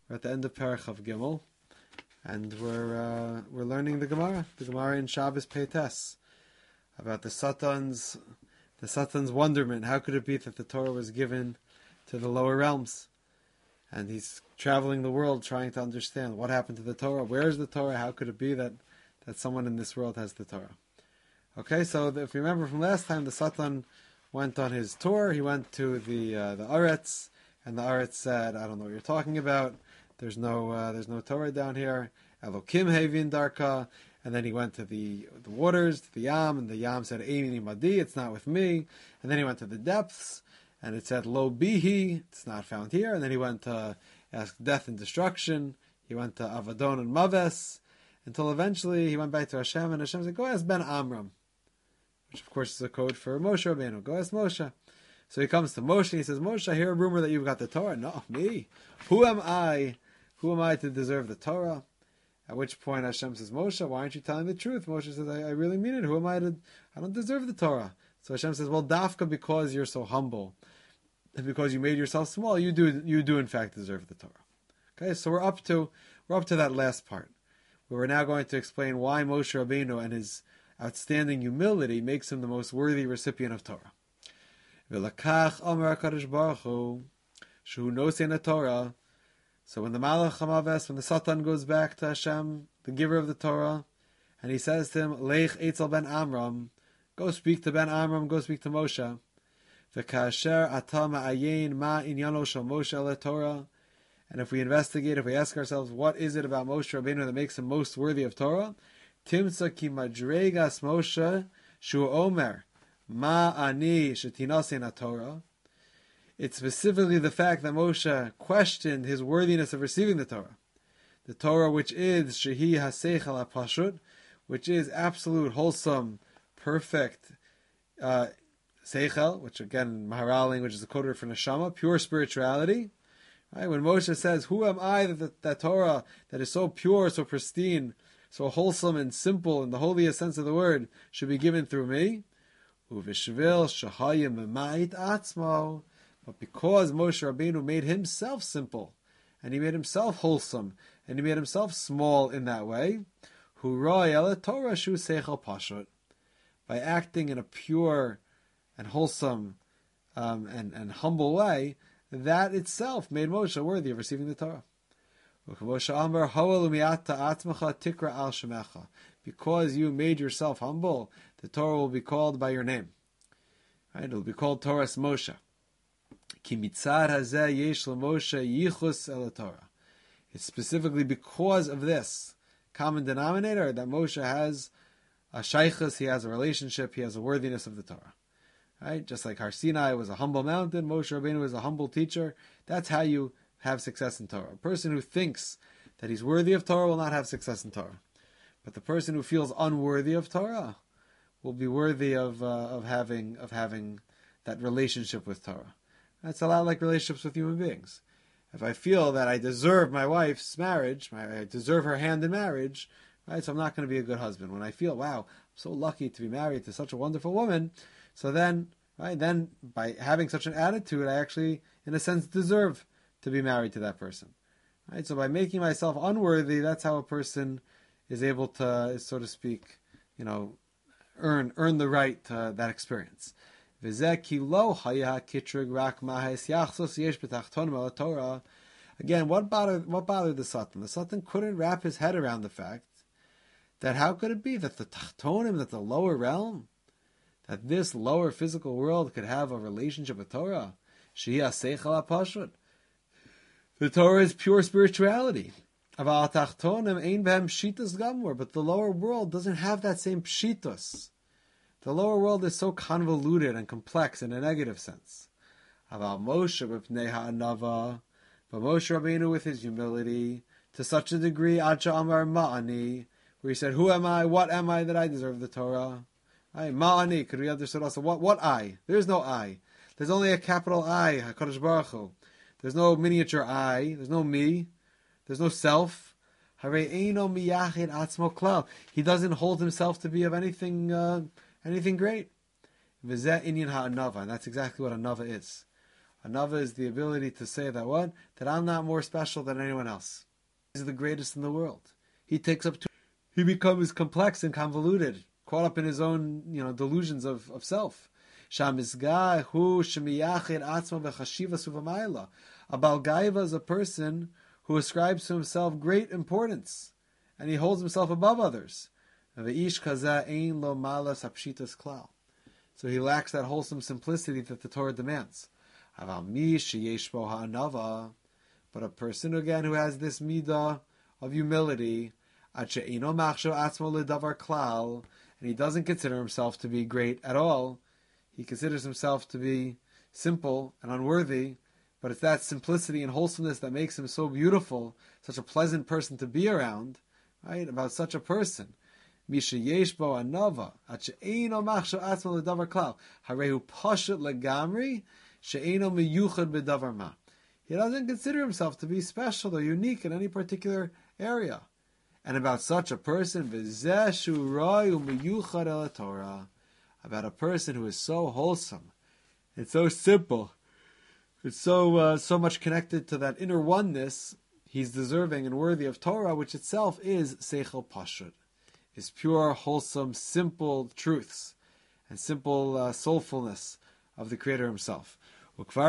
We're at the end of Parachav Gimel, and we're learning the Gemara in Shabbos Peites, about the Satan's wonderment. How could it be that the Torah was given to the lower realms? And he's traveling the world trying to understand what happened to the Torah. Where is the Torah? How could it be that someone in this world has the Torah? Okay, so if you remember from last time, the Satan went on his tour. He went to the Aretz, and the Aretz said, "I don't know what you're talking about. There's no Torah down here. Elokim hevin darka." And then he went to the waters, to the Yam, and the Yam said, "Eini madi, it's not with me." And then he went to the depths, and it said, "Lo bihi, it's not found here." And then he went to ask death and destruction. He went to Avadon and Maves, until eventually he went back to Hashem, and Hashem said, "Go ask Ben Amram," which of course is a code for Moshe Rabbeinu. Go ask Moshe. So he comes to Moshe, and he says, "Moshe, I hear a rumor that you've got the Torah." "No, me. Who am I? Who am I to deserve the Torah?" At which point Hashem says, "Moshe, why aren't you telling the truth?" Moshe says, I really mean it. Who am I to... I don't deserve the Torah. So Hashem says, "Well, dafka, because you're so humble, and because you made yourself small, you do in fact deserve the Torah." Okay, so we're up to that last part, where we're now going to explain why Moshe Rabbeinu and his outstanding humility makes him the most worthy recipient of Torah. V'lakach Amar HaKadosh Baruch Hu, Shu Nosein Torah. So when the Malach HaMaves, when the Satan goes back to Hashem, the giver of the Torah, and he says to him, "Leich Eitzel ben Amram," go speak to Ben Amram, go speak to Moshe. V'kasher ata ma'ayin ma inyano shel Moshe ele Torah. And if we investigate, if we ask ourselves, what is it about Moshe Rabbeinu that makes him most worthy of Torah? Timsa ki madregas Moshe shu omer ma ani shetinasin Torah. It's specifically the fact that Moshe questioned his worthiness of receiving the Torah which is shehi haseichel hapashut, which is absolute, wholesome, perfect seichel, which again Maharal language is a code word for neshama, pure spirituality. Right? When Moshe says, "Who am I that Torah that is so pure, so pristine, so wholesome and simple in the holiest sense of the word should be given through me?" Uvishvil shahayim memait atzmo. But because Moshe Rabbeinu made himself simple, and he made himself wholesome, and he made himself small in that way, Huray el Torah shu seichel pashut, by acting in a pure and wholesome and humble way, that itself made Moshe worthy of receiving the Torah. Because you made yourself humble, the Torah will be called by your name. Right? It will be called Torah's Moshe. It's specifically because of this common denominator that Moshe has a shaychus, he has a relationship, he has a worthiness of the Torah. Right? Just like Har Sinai was a humble mountain, Moshe Rabbeinu was a humble teacher. That's how you have success in Torah. A person who thinks that he's worthy of Torah will not have success in Torah. But the person who feels unworthy of Torah will be worthy of having that relationship with Torah. That's a lot like relationships with human beings. If I feel that I deserve my wife's marriage, I deserve her hand in marriage, right? So I'm not going to be a good husband. When I feel, wow, I'm so lucky to be married to such a wonderful woman, so then, right, then by having such an attitude, I actually, in a sense, deserve to be married to that person. Right? So by making myself unworthy, that's how a person is able to, so to speak, earn the right to that experience. Again, what bothered the Satan? The Satan couldn't wrap his head around the fact that how could it be that the Tachtonim, that the lower realm, that this lower physical world could have a relationship with Torah? The Torah is pure spirituality. But the lower world doesn't have that same pshitus. The lower world is so convoluted and complex in a negative sense. But Moshe Rabbeinu, with his humility, to such a degree, Acha Amar Ma'ani, where he said, "Who am I? What am I that I deserve the Torah?" Ma'ani, could we understand also what I? There's no I. There's only a capital I, HaKadosh Baruch Hu. There's no miniature I. There's no me. There's no self. He doesn't hold himself to be of anything great. And that's exactly what a nava is. Anava is the ability to say that what? That I'm not more special than anyone else. He's the greatest in the world. He becomes complex and convoluted, caught up in his own, delusions of self. A Baal Gaiva is a person who ascribes to himself great importance, and he holds himself above others. So he lacks that wholesome simplicity that the Torah demands. But a person again who has this midah of humility, and he doesn't consider himself to be great at all, he considers himself to be simple and unworthy, but it's that simplicity and wholesomeness that makes him so beautiful, such a pleasant person to be around, right? About such a person. He doesn't consider himself to be special or unique in any particular area. And about such a person, about a person who is so wholesome, it's so simple, it's so much connected to that inner oneness, he's deserving and worthy of Torah, which itself is Seichel Pashut, is pure, wholesome, simple truths, and simple soulfulness of the Creator Himself. I've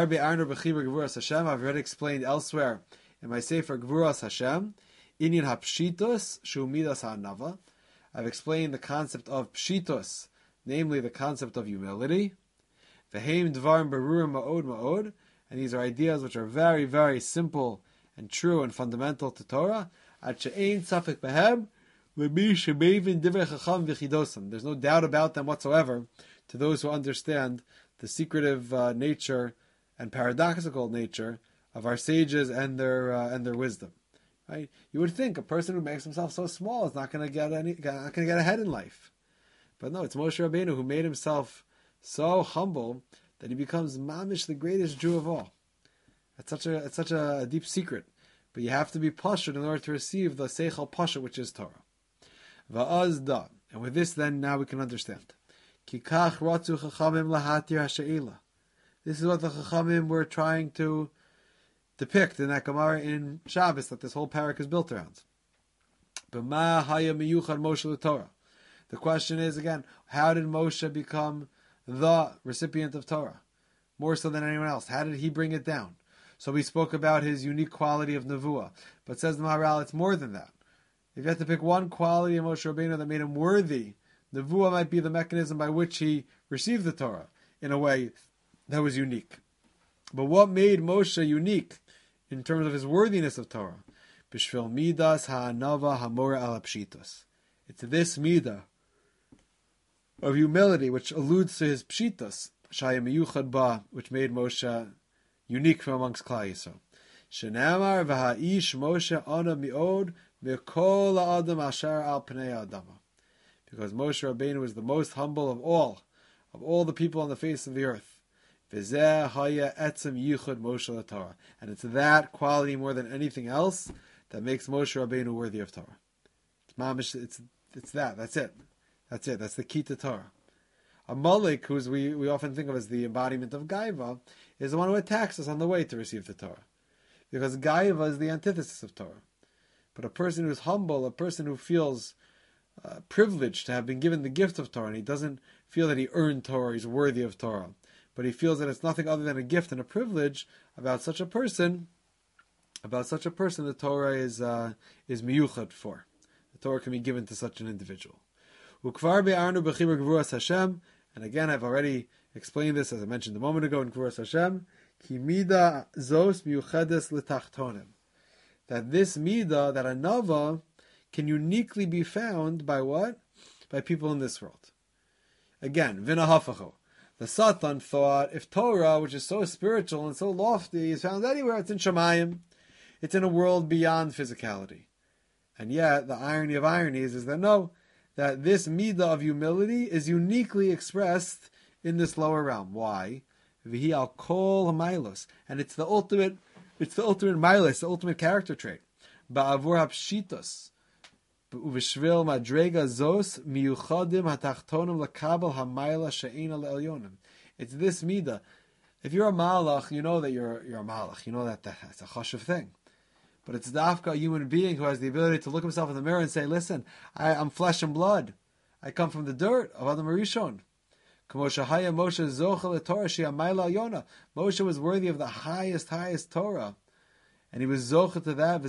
already explained elsewhere in my Sefer Gvuras Hashem, Inyan HaPshitos Shu Midas HaNava. I've explained the concept of Pshitos, namely the concept of humility. V'heim Dvarim Berurim Ma'od Ma'od, and these are ideas which are very, very simple and true and fundamental to Torah. Ad she'ein safek behem le'mi shemevin divrei chacham v'chidosam. There's no doubt about them whatsoever to those who understand the secretive nature and paradoxical nature of our sages and their wisdom. Right? You would think a person who makes himself so small is not going to get ahead in life, but no, it's Moshe Rabbeinu who made himself so humble that he becomes mamish, the greatest Jew of all. It's such a deep secret, but you have to be pashut in order to receive the seichel pashut, which is Torah. Va'azda, and with this, then now we can understand. Kikach ratzu chachamim lahatir ha'she'ila. This is what the chachamim were trying to depict in that Gemara in Shabbos that this whole parak is built around. B'ma haya miyuchad Moshe l'Torah. The question is again, how did Moshe become the recipient of Torah, more so than anyone else? How did he bring it down? So we spoke about his unique quality of nevuah, but says the Maharal, it's more than that. If you have to pick one quality of Moshe Rabbeinu that made him worthy, nevuah might be the mechanism by which he received the Torah in a way that was unique. But what made Moshe unique in terms of his worthiness of Torah? B'shvil midas ha'anava hamora al pshitos. It's this midah of humility which alludes to his pshitos, shaya miyuchad ba, which made Moshe unique from amongst Klal Yisrael. Shenamar v'ha'ish Moshe ana mi'od v'kol ha'adam ashar al pnei ha'adama. Because Moshe Rabbeinu is the most humble of all the people on the face of the earth. V'zeh haya etzem yichud Moshe l'Torah. And it's that quality more than anything else that makes Moshe Rabbeinu worthy of Torah. It's that. That's it. That's the key to Torah. A Malik, who we often think of as the embodiment of Gaiva, is the one who attacks us on the way to receive the Torah. Because Gaiva is the antithesis of Torah. But a person who is humble, a person who feels privileged to have been given the gift of Torah, and he doesn't feel that he earned Torah, he's worthy of Torah, but he feels that it's nothing other than a gift and a privilege, about such a person, the Torah is miyuchad for. The Torah can be given to such an individual. Ukvar be'arnu b'chibur Gvuras Hashem, and again I've already explained this as I mentioned a moment ago in Gvuras Hashem, ki mida zos miyuchedes l'tachtonim. That this midah, that anava, can uniquely be found by what? By people in this world. Again, v'nahafacho. The Satan thought if Torah, which is so spiritual and so lofty, is found anywhere, it's in Shemayim. It's in a world beyond physicality. And yet, the irony of ironies is that no, that this midah of humility is uniquely expressed in this lower realm. Why? V'hi al kol ha'mailos. And it's the ultimate milos, the ultimate character trait. Ba'avur ha'pshitos. Uv'shvil madrega zos miyuchadim hatachtonim lakabel ha'mayla she'ena le'elyonim. It's this midah, If you're a malach, you know that you're a malach. You know that that's a chashuv thing. But it's dafka, a human being who has the ability to look himself in the mirror and say, listen, I'm flesh and blood. I come from the dirt of Adam Rishon. Moshe was worthy of the highest Torah. And he was zocha to that.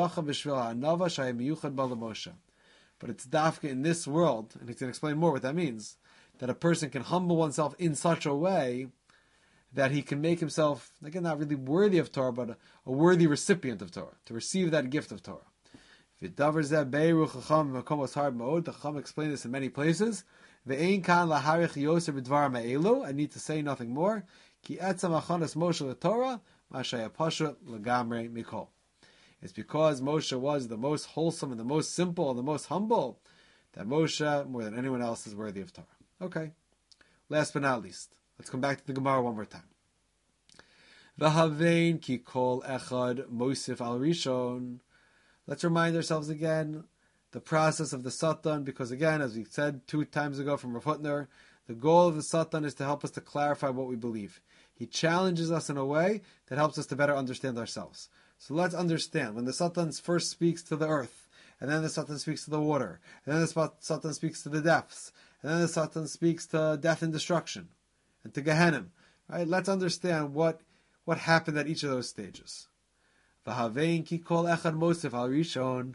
But it's dafka in this world, and he's going to explain more what that means, that a person can humble oneself in such a way that he can make himself, again, not really worthy of Torah, but a worthy recipient of Torah, to receive that gift of Torah. The Chacham explained this in many places. I need to say nothing more. It's because Moshe was the most wholesome and the most simple and the most humble that Moshe, more than anyone else, is worthy of Torah. Okay. Last but not least, let's come back to the Gemara one more time. V'havein ki kol echad mosif al rishon. Let's remind ourselves again the process of the Satan, because again, as we said 2 times ago from Rav Hutner, the goal of the Satan is to help us to clarify what we believe. He challenges us in a way that helps us to better understand ourselves. So let's understand, when the Satan first speaks to the earth, and then the Satan speaks to the water, and then the Satan speaks to the depths, and then the Satan speaks to death and destruction, and to Gehenna. Right? Let's understand what happened at each of those stages. V'havein ki kol echad mosif al rishon.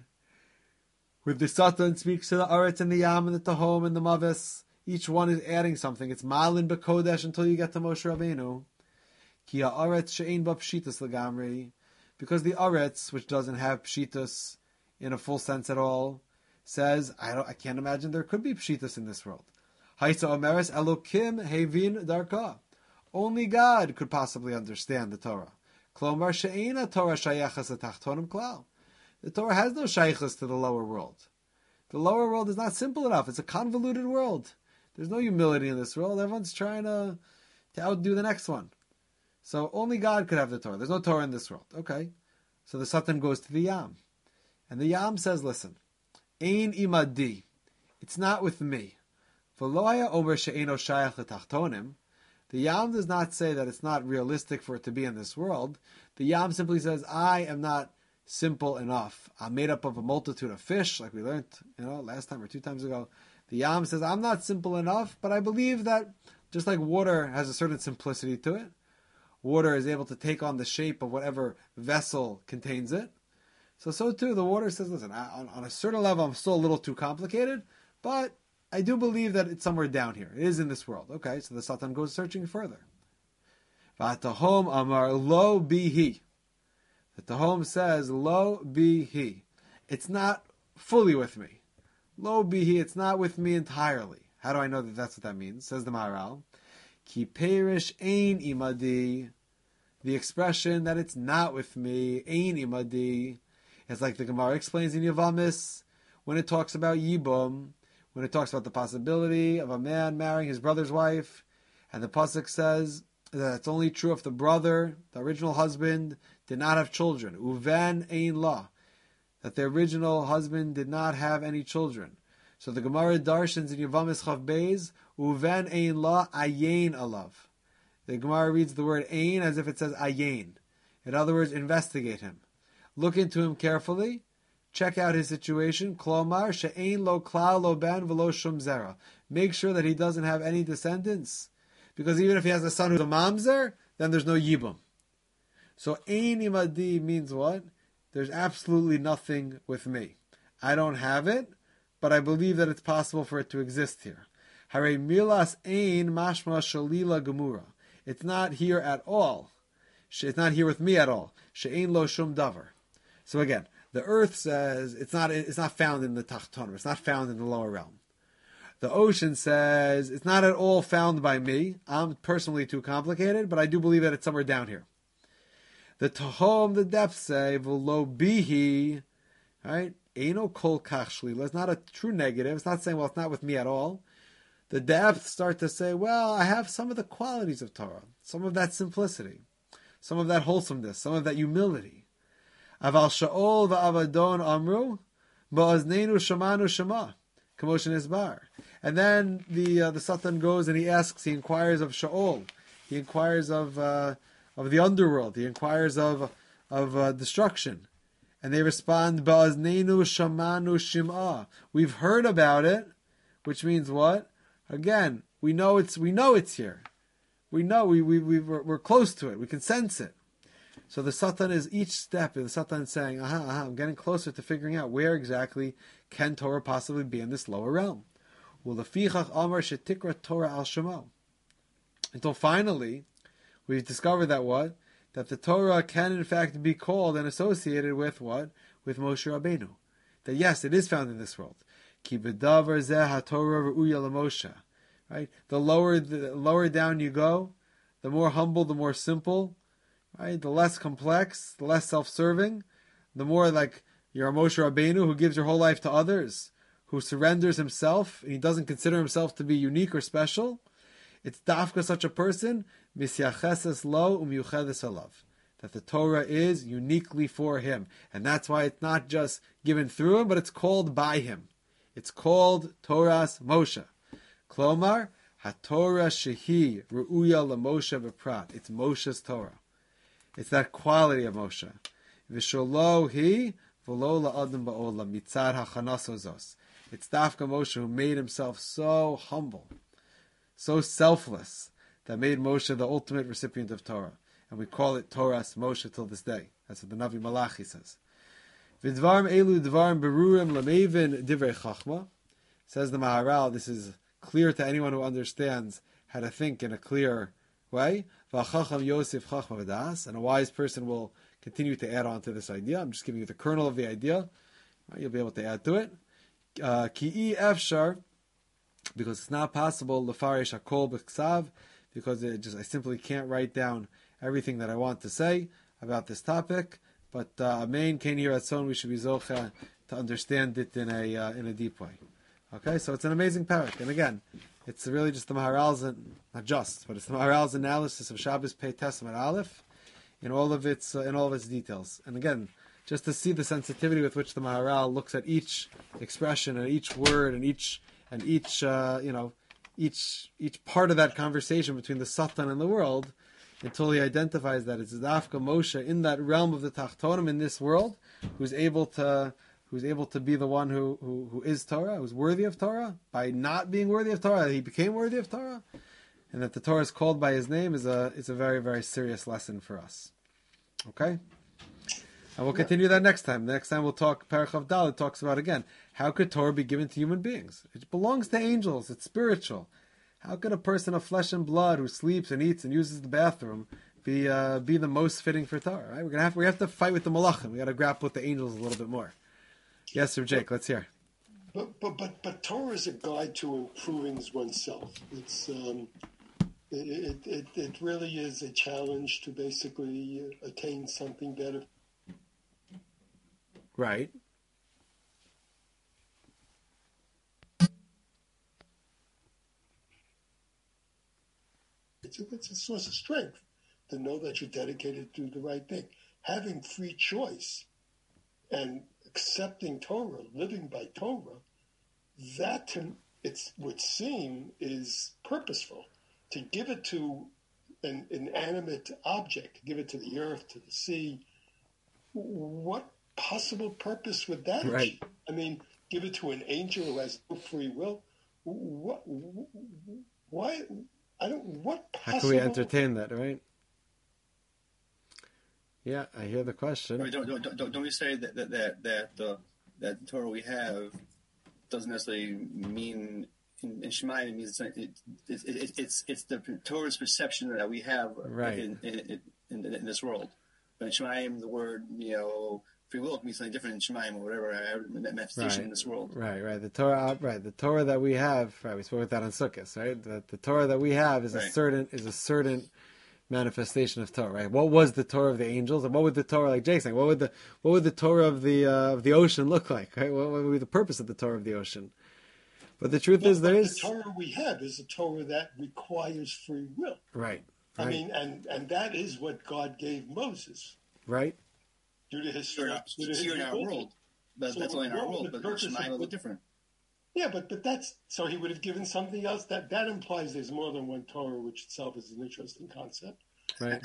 With the Satan speaks to the Aretz and the Yam and the Tahom and the Mavis. Each one is adding something. It's Malin B'Kodesh until you get to Moshe Rabbeinu. Ki ha'aretz she'ein ba pshitas legamri. Because the Aretz, which doesn't have pshitas in a full sense at all, says, I can't imagine there could be pshitas in this world. Haisa omeres Elokim hevin darka. Only God could possibly understand the Torah. Klomar she'eina Torah shayachas atachtonim klal. The Torah has no shaychus to the lower world. The lower world is not simple enough. It's a convoluted world. There's no humility in this world. Everyone's trying to outdo the next one. So only God could have the Torah. There's no Torah in this world. Okay. So the Satan goes to the Yam. And the Yam says, listen, Ein imadi. It's not with me. V'loya omer she'eno shayach letachtonim. The Yam does not say that it's not realistic for it to be in this world. The Yam simply says, I am not simple enough. I'm made up of a multitude of fish, like we learned, last time or 2 times ago. The Yam says, I'm not simple enough, but I believe that just like water has a certain simplicity to it, water is able to take on the shape of whatever vessel contains it. So too, the water says, listen, on a certain level, I'm still a little too complicated, but I do believe that it's somewhere down here. It is in this world. Okay, so the Satan goes searching further. V'atahom amar lo bihi. The Tahom says, lo bihi. It's not fully with me. Lo bihi, it's not with me entirely. How do I know that that's what that means? Says the Maharal. Ki perish ein imadi. The expression that it's not with me, ein imadi, is like the Gemara explains in Yavamis, when it talks about Yibum, when it talks about the possibility of a man marrying his brother's wife, and the Pasuk says that it's only true if the brother, the original husband, did not have children. Uven ein la. That the original husband did not have any children. So the Gemara darshans in Yavamis Chav Beis, Uven ein la ayin alav. The Gemara reads the word ein as if it says ayin. In other words, investigate him. Look into him carefully. Check out his situation. Klomar she'ein lo klal lo ben v'lo shum zera. Make sure that he doesn't have any descendants. Because even if he has a son who's a mamzer, then there's no yibum. So ein imadi means what? There's absolutely nothing with me. I don't have it, but I believe that it's possible for it to exist here. Hare milas ein mashma shalila gemura. It's not here at all. It's not here with me at all. She'ein lo shum davar. So again, the earth says it's not found in the tachtonim. It's not found in the lower realm. The ocean says it's not at all found by me. I'm personally too complicated, but I do believe that it's somewhere down here. The Tahom, the depths say, v'lo bihi, right? Eino kol kach shlila. It's not a true negative. It's not saying, well, it's not with me at all. The depths start to say, well, I have some of the qualities of Torah, some of that simplicity, some of that wholesomeness, some of that humility. Aval Sha'ol va'avadon amru, ba'aznenu shamanu shema, Kamoshin Isbar. And then the Satan goes and he inquires of Sha'ol. He inquires of the underworld. He inquires of destruction. And they respond, Ba'aznenu shamanu shim'ah. We've heard about it, which means what? Again, we know it's here. We know we're close to it. We can sense it. So the Satan is each step. The Satan is saying, I'm getting closer to figuring out where exactly can Torah possibly be in this lower realm. Ulefichach amar shetikra Torah al shemo. Until finally, we've discovered that what? That the Torah can in fact be called and associated with what? With Moshe Rabbeinu. That yes, it is found in this world. Ki b'davar zeh haTorah re'uya l'Moshe. Right? The lower down you go, the more humble, the more simple, right? The less complex, the less self-serving, the more like you're a Moshe Rabbeinu who gives your whole life to others, who surrenders himself, and he doesn't consider himself to be unique or special. It's dafka such a person, misyacheses lo umyuchedes alav, that the Torah is uniquely for him. And that's why it's not just given through him, but it's called by him. It's called Torah's Moshe. Klomar, HaTorah shehi ru'uya l'Moshe b'prat. It's Moshe's Torah. It's that quality of Moshe. V'sholo hi v'lo la'adam ba'olam mitzad ha'chanasozos. It's Dafka Moshe who made himself so humble, so selfless, that made Moshe the ultimate recipient of Torah. And we call it Torah's Moshe till this day. That's what the Navi Malachi says. V'dvarim elu dvarim berurim lamevin divrei chachma. Says the Maharal, this is clear to anyone who understands how to think in a clear way. V'achacham Yosef chachma v'das. And a wise person will continue to add on to this idea. I'm just giving you the kernel of the idea. You'll be able to add to it. Ki'i efshar, because it's not possible, lefarish hakol b'ksav, because I simply can't write down everything that I want to say about this topic. But amen, Ken Yiratzon, we should be zocha to understand it in a deep way. Okay, so it's an amazing parak, and again, it's really just the Maharal's, not just, but it's the Maharal's analysis of Shabbos Pei Testament Aleph in all of its details. And again, just to see the sensitivity with which the Maharal looks at each expression and each word and each part of that conversation between the Satan and the world, until he identifies that it's Dafka Moshe in that realm of the Tachtonim in this world, who's able to be the one who is Torah, who's worthy of Torah. By not being worthy of Torah, he became worthy of Torah, and that the Torah is called by his name is a very, very serious lesson for us. Okay. And we'll continue that next time. The next time we'll talk, Parachav Dalet talks about, again, how could Torah be given to human beings? It belongs to angels. It's spiritual. How could a person of flesh and blood who sleeps and eats and uses the bathroom be the most fitting for Torah? Right? We have to fight with the malachim. We got to grapple with the angels a little bit more. Yes, Sir Jake, let's hear. But Torah is a guide to improving oneself. It's it really is a challenge to basically attain something better. Right. It's a source of strength to know that you're dedicated to the right thing. Having free choice and accepting Torah, living by Torah, that it would seem is purposeful. To give it to an inanimate object, give it to the earth, to the sea, what possible purpose would that right. achieve? I mean, give it to an angel who has no free will. What? Why? What possible? How can we entertain that, right? Yeah, I hear the question. Don't we say that the Torah we have doesn't necessarily mean in Shemayim? It means it's the Torah's perception that we have right. in this world. But in Shemayim, the word free will can be something different in Shemayim or whatever manifestation in this world. Right. The Torah that we have. Right, we spoke about that on Sukkot. Right, the Torah that we have is a certain manifestation of Torah. Right. What was the Torah of the angels, and what would the Torah, like Jake saying, what would the Torah of the ocean look like? Right. What would be the purpose of the Torah of the ocean? But the truth is, the Torah we have is a Torah that requires free will. Right. I mean, and that is what God gave Moses. Right. Due to history in our world. That's only in our world, but Shemayim is a little different. Yeah, but that's so he would have given something else. That implies there's more than one Torah, which itself is an interesting concept. Right.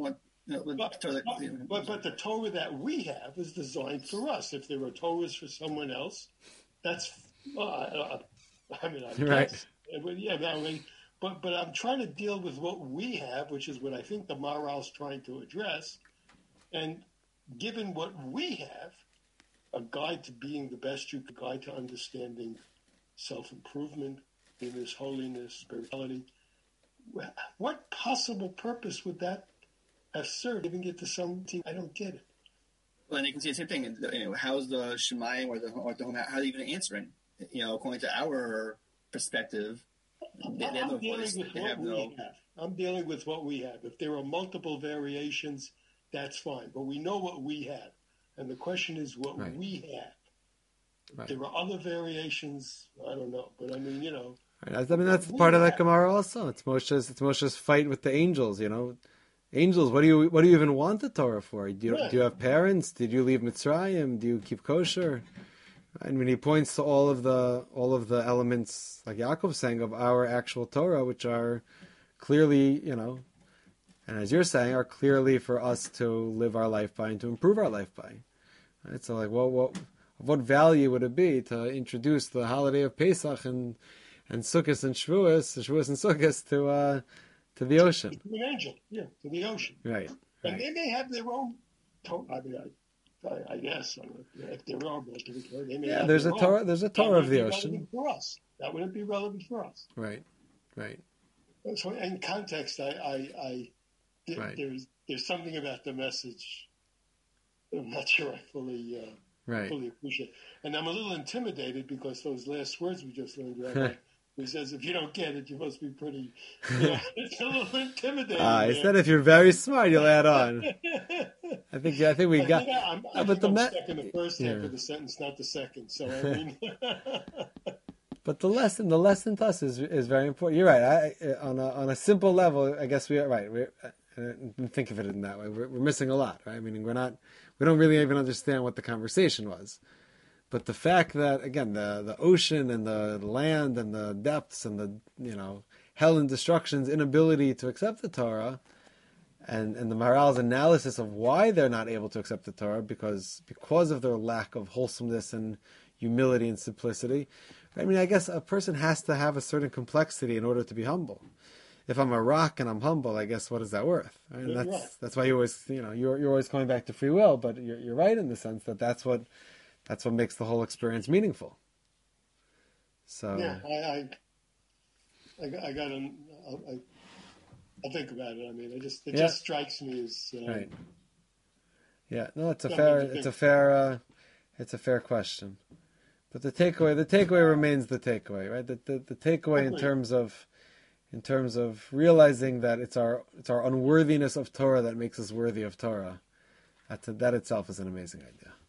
But the Torah that we have is designed for us. If there were Torahs for someone else, that's I guess. Right. But I'm trying to deal with what we have, which is what I think the Maharal's trying to address. And given what we have, a guide to being the best you could, guide to understanding self-improvement, goodness, holiness, spirituality, what possible purpose would that have served, giving it to something? I don't get it. Well, and you can see the same thing. How's the Shemayim or the how are you even answering? According to our perspective, they have no voice. I'm dealing with what we have. If there are multiple variations, that's fine. But we know what we have. And the question is what we have. Right. There are other variations. I don't know. But I mean, Right. I mean, that's part of that Gemara also. It's Moshe's fight with the angels, Angels, what do you even want the Torah for? Do you have parents? Did you leave Mitzrayim? Do you keep kosher? And when he points to all of the elements, like Yaakov's saying, of our actual Torah, which are clearly, and as you're saying, are clearly for us to live our life by and to improve our life by. Right? So, like, what value would it be to introduce the holiday of Pesach and Sukkot and Shavuos and Sukkot to the ocean? To the angel, to the ocean. Right. And they may have their own Torah. I mean, I guess if there are multiple Torah, they may have there's their a Torah. own. There's a Torah of the ocean. For us, that wouldn't be relevant for us. Right. So in context, there's something about the message I'm not sure I fully appreciate. And I'm a little intimidated because those last words we just learned, Rabbi, he says, if you don't get it, you must be pretty, it's a little intimidating. He said if you're very smart, you'll add on. I think we got... I'm stuck in the first half of the sentence, not the second. So, I mean... But the lesson to us is very important. You're right. On a simple level, I guess we are right. Think of it in that way. We're missing a lot, right? Meaning we don't really even understand what the conversation was. But the fact that, again, the ocean and the land and the depths and the hell and destruction's inability to accept the Torah, and the Maharal's analysis of why they're not able to accept the Torah because of their lack of wholesomeness and humility and simplicity. I mean, I guess a person has to have a certain complexity in order to be humble. If I'm a rock and I'm humble, I guess what is that worth? I mean, that's why you always you're always coming back to free will, but you're right in the sense that that's what makes the whole experience meaningful. So I'll think about it. I mean, it just strikes me as right. Yeah, no, it's a fair question. But the takeaway remains the takeaway, right? The takeaway in terms of realizing that it's our unworthiness of Torah that makes us worthy of Torah. That itself is an amazing idea.